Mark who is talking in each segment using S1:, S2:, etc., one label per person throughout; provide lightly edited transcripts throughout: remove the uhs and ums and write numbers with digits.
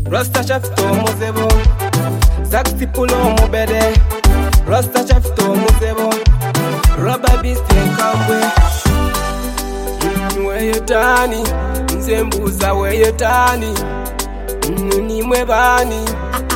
S1: Rasta chafito muzebo Saxi pulo mubede Rasta chafito muzebo Rubber beast nkambwe Weyetani Nzembuza weyetani Nimwe bani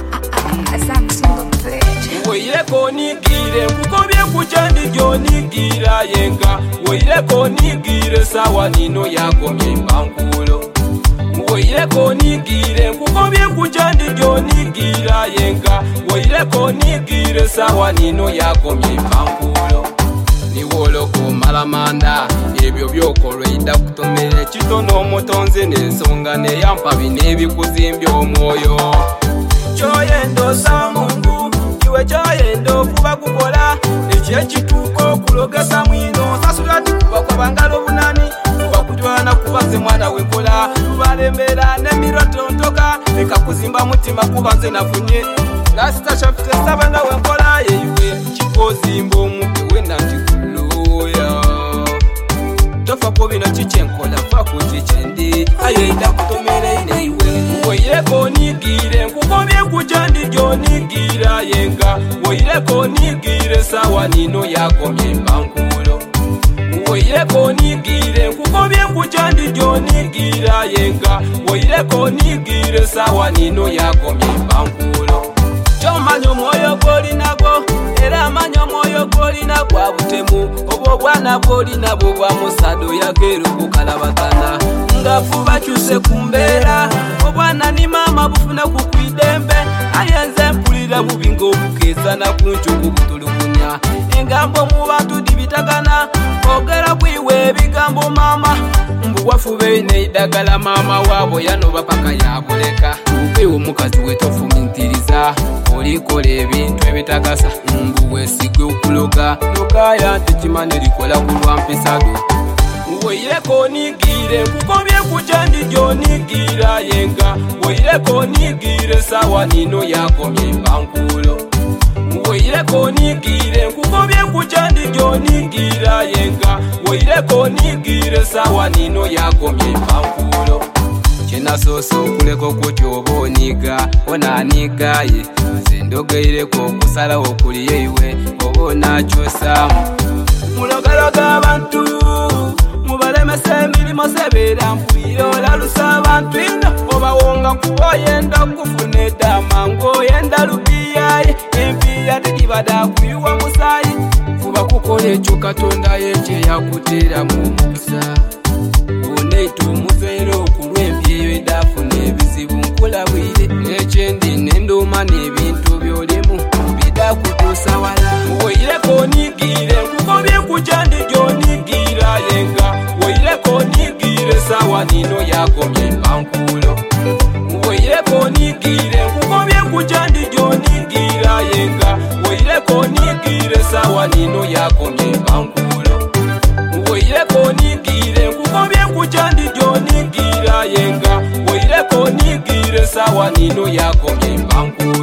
S1: Woyireko nigire kukobye kuchandi gyo nigira yenga Woyireko nigire sawa nino yakomye mbankulo Woyireko nigire kukobye kuchandi gyo nigira yenga Woyireko nigire sawa nino yakomye mbankulo Niwoloko malamanda ebyo byokolwe ida kutomere kitono omutonze n'ensonga neyampa binebi kuzimbya omwoyo Choyendo sa Mungu kiwe choyendo kuba kukola ekye kituko okulogesa mwino sasula tikuba kwa bangalo bunani kuba kujwana kubaze mwana wekola kubalembera nemiro tontoka eka kuzimba mutima kubanze nafunye Rasta chafite sabanga wekola yewe kikozimbo omuke wenda ntikuloya tofa ko bino kichenkola fa ku kichendi ayenda kutomere inewe Woyireko nigire nkukobye kujandi gyo nigira yenga Woyireko nigire sawa nino yakomye mbankulo Woyireko nigire nkukobye kujandi gyo nigira yenga Woyireko nigire sawa nino yakomye mbankulo Chomanyo moyo goli nago era manyo moyo goli nagwo abutemu obwo bwana goli nabwo bwa musado yageru kukalabakana ngafuba cyuse kumbera obwana ni mama bufuna kukwidembe ayenze mpulira bubingo bukeza na kunchuku butulukunya engambo mu bantu dibitagana ogera kwiwe bigambo mama mbu wafube ne idagala mama wabo yanoba paka yabuleka upe omukazi wetofumintiriza olikole ebintu ebitagasa mbu wesigwe okuloga lokaya tekimane likola kulwa mpesado Woyireko nigire kukobye kuchandi gyo nigira yenga Woyireko nigire sawa nino yakomye mbankulo Woyireko nigire kukobye kuchandi gyo nigira yenga Woyireko nigire sawa nino yakomye mbankulo Chena soso kuleko kutyobo niga onanigaye Zendogeireko kusala okuliye iwe obona chosamu Mulogaloga abantu Mubalemese emilimo sebera mpwiro lalusa abantu ino obawonga kuba yenda kufuna edama ngoyenda lubiyaye empiya tekibada kuyiwa musayi fuba kukola ekyo Katonda yekye yakutera mu mukisa oneetu mufeero okulwa empyeyo edafuna ebizibu nkulabwire n'ekyendi n'enduuma n'ebintu byolimu bidakutuusa wala Woyireko nigire nkukobye kuchandi gyo nigira yenga Woyireko nigire sawa nino yakomye mbankulo Woyireko nigire nkukobye kuchandi gyo nigira yenga Woyireko nigire sawa nino yakomye mbankulo Woyireko nigire nkukobye kuchandi gyo nigira yenga Woyireko nigire sawa nino yakomye mbankulo